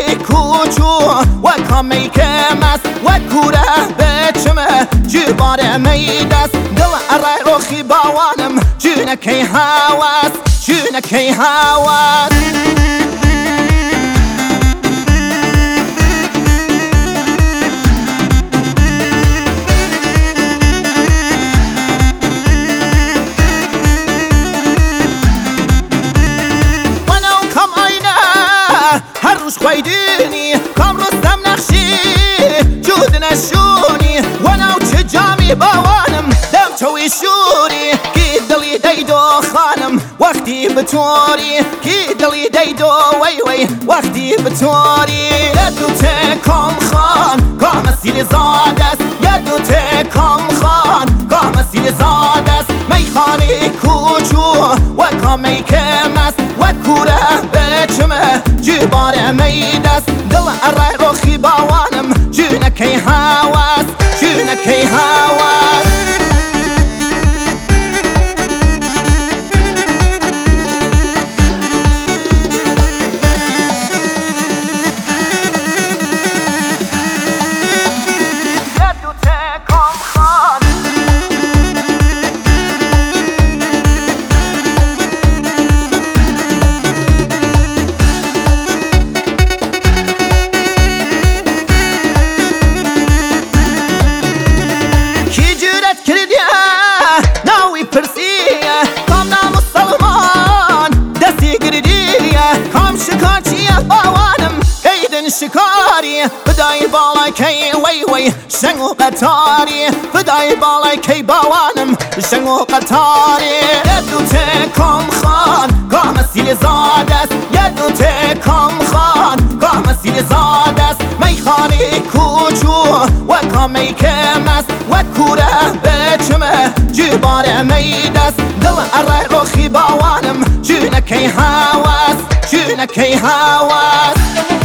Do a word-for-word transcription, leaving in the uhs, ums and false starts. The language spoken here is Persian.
کوچو و کمی که مست و کوره بچمه جباره میدست دل ارای روخی باوانم جونکی هواس جونکی هواس خویدینی کام رستم نقشی جود نشونی وناو چه جامی باوانم دم چوی شوری کی دلی دیدو خانم وقتی بطوری کی دلی دیدو وی وی وقتی بطوری یدو ته کام خان کام سیل زادست یدو ته کام خان کام سیل زادست میخانی کوچو و کامی که مست و کوره بچمه جباره میدست دل ارای روخی باوانم جونکی هواس جونکی هواس شکاری فدای بالای کی وی وی شنگ و قطاری فدای بالای کی باوانم شنگ و قطاری یدو ته کام خان کام سیل زادست یدو ته کام خان کام سیل زادست میخانی کوچو و کامی که مست و کوره بچمه جباره میدست دل ارای روخی باوانم جونکی هواس جونکی هواس